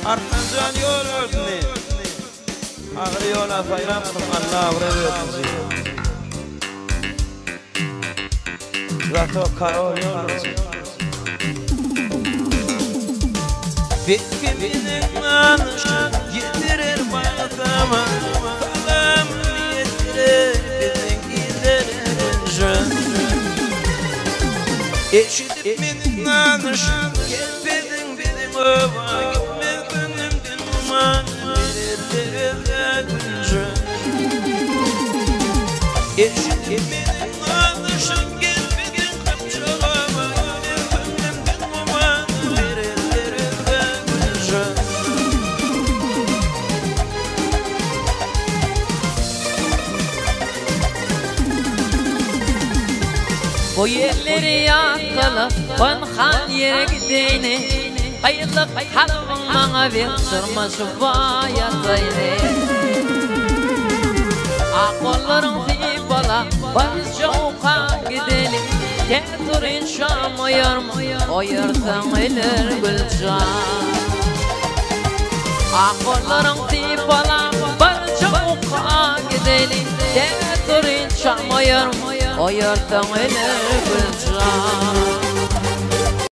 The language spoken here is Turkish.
Artmancan yol ördüni Ağrı yola sayram kılmanla ağrı ördüni Zato karol yol ördüni Bitkinin nanışın yedirir bağdama Falam yedirir bizim giderin Eşitip benim nanışın gelmedin benim ova Gitmedin uman verirler güncü Eşitip benim nanışın gelmedin kapçalama Gitmedin uman verirler güncü Bu yerleri yakala, banhan yere gideyni Hayırlık halkın bana bir sırması bayatayni Akolların fibala, barışça uka gidelim Teturin şam oyarsan iler gülcan Akolların fibala, barışça uka gidelim Teturin şam oyarsan iler gülcan